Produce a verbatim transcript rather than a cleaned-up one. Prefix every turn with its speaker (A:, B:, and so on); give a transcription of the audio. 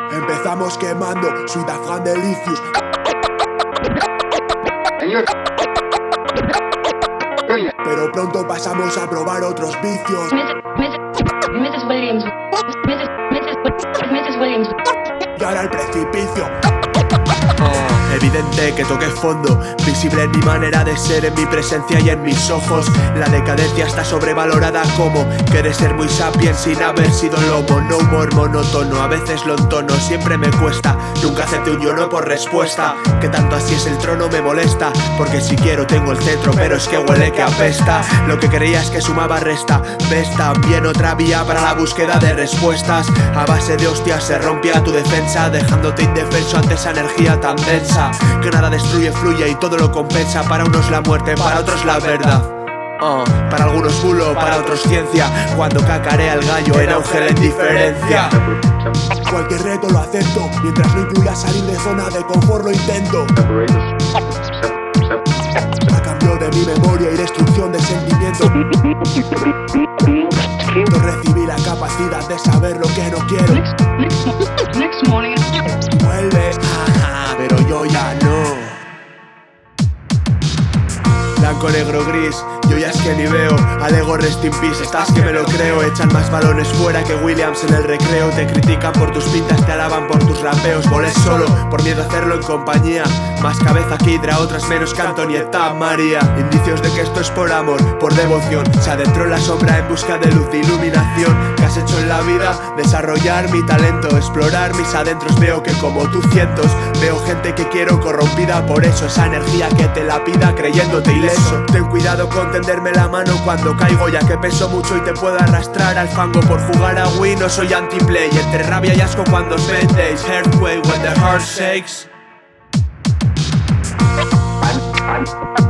A: Empezamos quemando Sweet Afghan Delicious. Pero pronto pasamos a probar otros vicios.
B: missus Williams. missus missus missus Williams.
A: Y ahora el precipicio.
C: Oh, evidente que toqué fondo, visible en mi manera de ser, en mi presencia y en mis ojos. La decadencia está sobrevalorada como querer ser muy sapiens sin haber sido lobo. No humor monótono, a veces lo entono, siempre me cuesta. Nunca acepté un yo no por respuesta. Que tanto así es el trono me molesta, porque si quiero tengo el cetro, pero es que huele que apesta. Lo que creías que sumaba resta. Ves también otra vía para la búsqueda de respuestas. A base de hostias se rompía tu defensa, dejándote indefenso ante esa energía tan densa que nada destruye, fluye y todo lo compensa. Para unos la muerte, para otros la verdad. Oh, para algunos bulo, para otros ciencia. Cuando cacarea el gallo en auge la indiferencia.
A: Cualquier reto lo acepto, mientras no incluya salir de zona de confort lo intento. A cambio de mi memoria y destrucción de sentimientos, no recibí la capacidad de saber lo que no quiero.
B: Next morning.
A: Vuelves, ah, pero yo ya no.
C: Blanco, negro, gris, yo ya es que ni veo. Alego rest in peace, estás que me lo creo. Echan más balones fuera que Williams en el recreo. Te critican por tus pintas, te alaban por tus rapeos. Volés solo, por miedo a hacerlo en compañía. Más cabeza que Hydra, otras menos que Antonieta María. Indicios de que esto es por amor, por devoción. Se adentró en la sombra en busca de luz e iluminación. ¿Qué has hecho en la vida? Desarrollar mi talento, explorar mis adentros. Veo que como tú cientos, veo gente que quiero corrompida. Por eso esa energía que te la pida creyéndote ileso. Ten cuidado con tenderme la mano cuando caigo, ya que peso mucho y te puedo arrastrar al fango. Por jugar a Wii no soy anti-play. Entre rabia y asco cuando os vendéis. Earthquake when the heart shakes.